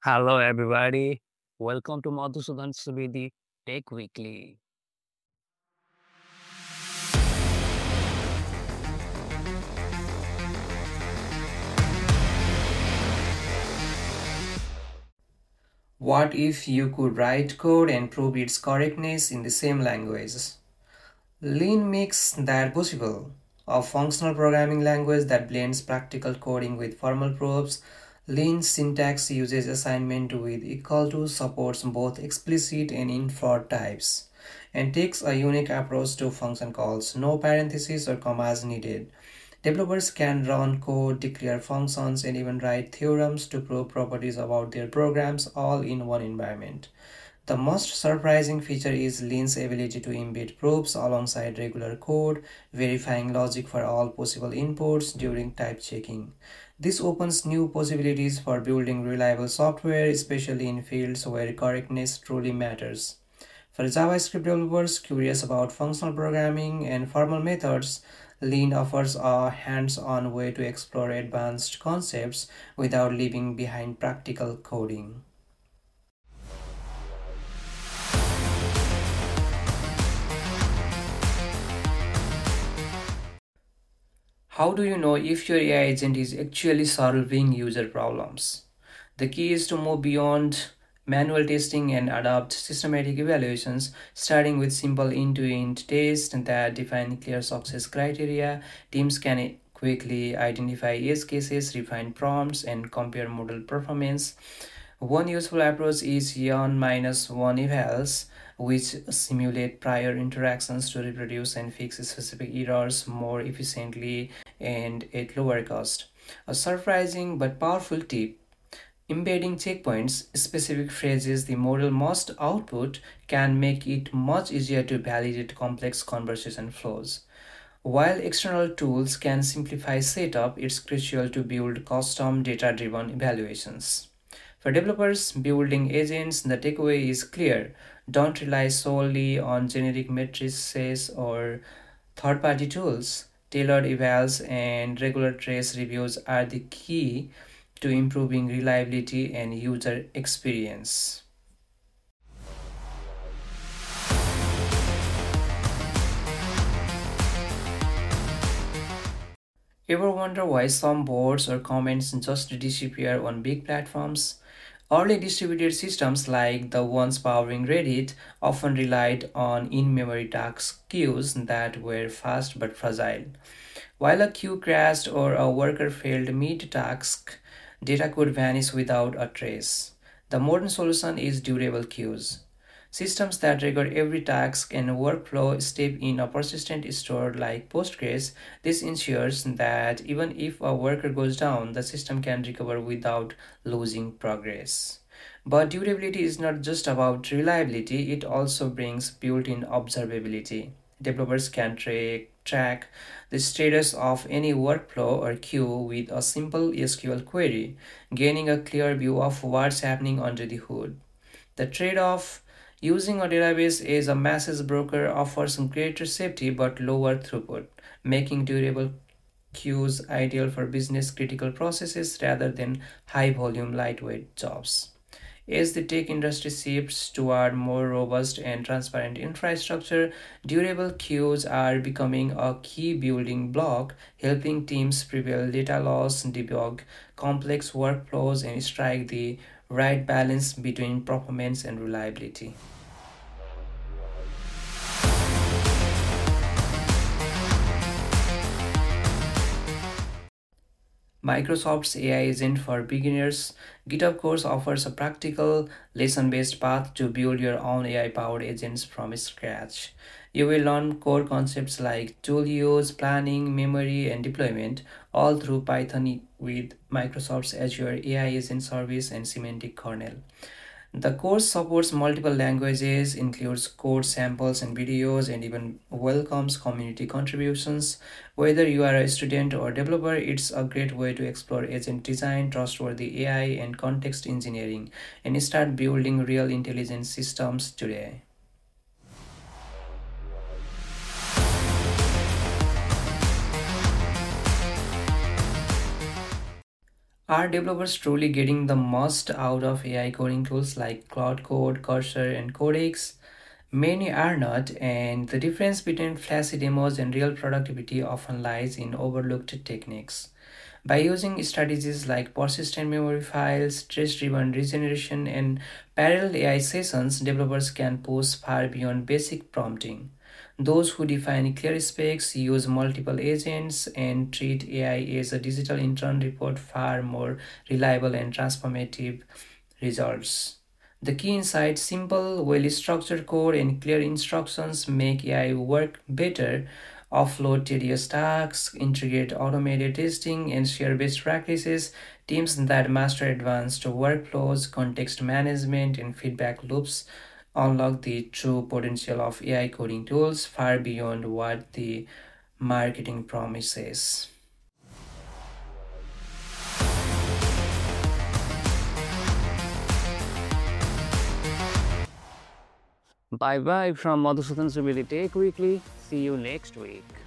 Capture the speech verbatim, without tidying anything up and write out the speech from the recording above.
Hello, everybody. Welcome to Madhusudan Subedi Tech Weekly. What if you could write code and prove its correctness in the same language? Lean makes that possible. A functional programming language that blends practical coding with formal proofs. Lean syntax uses assignment with equal to, supports both explicit and infer types, and takes a unique approach to function calls. No parentheses or commas needed. Developers can run code, declare functions, and even write theorems to prove properties about their programs all in one environment. The most surprising feature is Lean's ability to embed proofs alongside regular code, verifying logic for all possible inputs during type checking. This opens new possibilities for building reliable software, especially in fields where correctness truly matters. For JavaScript developers curious about functional programming and formal methods, Lean offers a hands on way to explore advanced concepts without leaving behind practical coding. How do you know if your A I agent is actually solving user problems? The key is to move beyond manual testing and adopt systematic evaluations, starting with simple end to end tests that define clear success criteria. Teams can quickly identify use cases, refine prompts, and compare model performance. One useful approach is yawn minus one evals, which simulate prior interactions to reproduce and fix specific errors more efficiently and at lower cost. A surprising but powerful tip: embedding checkpoints, specific phrases the model must output, can make it much easier to validate complex conversation flows. While external tools can simplify setup, it's crucial to build custom data driven evaluations. For developers building agents, the takeaway is clear. Don't rely solely on generic matrices or third party tools. Tailored evals and regular trace reviews are the key to improving reliability and user experience. Ever wonder why some boards or comments just disappear on big platforms? Early distributed systems like the ones powering Reddit often relied on in memory task queues that were fast but fragile. While a queue crashed or a worker failed mid task, data could vanish without a trace. The modern solution is durable queues. Systems that record every task and workflow step in a persistent store like Postgres. This ensures that even if a worker goes down, the system can recover without losing progress. But durability is not just about reliability, it also brings built in observability. Developers can track, track the status of any workflow or queue with a simple S Q L query, gaining a clear view of what's happening under the hood. The trade off: using a database as a message broker offers greater safety but lower throughput, making durable queues ideal for business critical processes rather than high volume, lightweight jobs. As the tech industry shifts toward more robust and transparent infrastructure, durable queues are becoming a key building block, helping teams prevent data loss, debug complex workflows, and strike the right balance between performance and reliability. Microsoft's A I Agent for Beginners GitHub course offers a practical, lesson based path to build your own A I powered agents from scratch. You will learn core concepts like tool use, planning, memory, and deployment, all through Python with Microsoft's Azure A I Agent Service and Semantic Kernel. The course supports multiple languages, includes code samples and videos, and even welcomes community contributions. Whether you are a student or developer, it's a great way to explore agent design, trustworthy A I, and context engineering, and start building real intelligent systems today. Are developers truly getting the most out of A I coding tools like Cloud Code, Cursor, and Codex? Many are not, and the difference between flashy demos and real productivity often lies in overlooked techniques. By using strategies like persistent memory files, trace driven regeneration, and parallel A I sessions, developers can push far beyond basic prompting. Those who define clear specs, use multiple agents, and treat A I as a digital intern report far more reliable and transformative results. The key insight: simple, well structured code and clear instructions make A I work better, offload tedious tasks, integrate automated testing, and share best practices. Teams that master advanced workflows, context management, and feedback loops unlock the true potential of A I coding tools far beyond what the marketing promises. Bye bye from Madhusudan Subedi Tech Weekly. See you next week.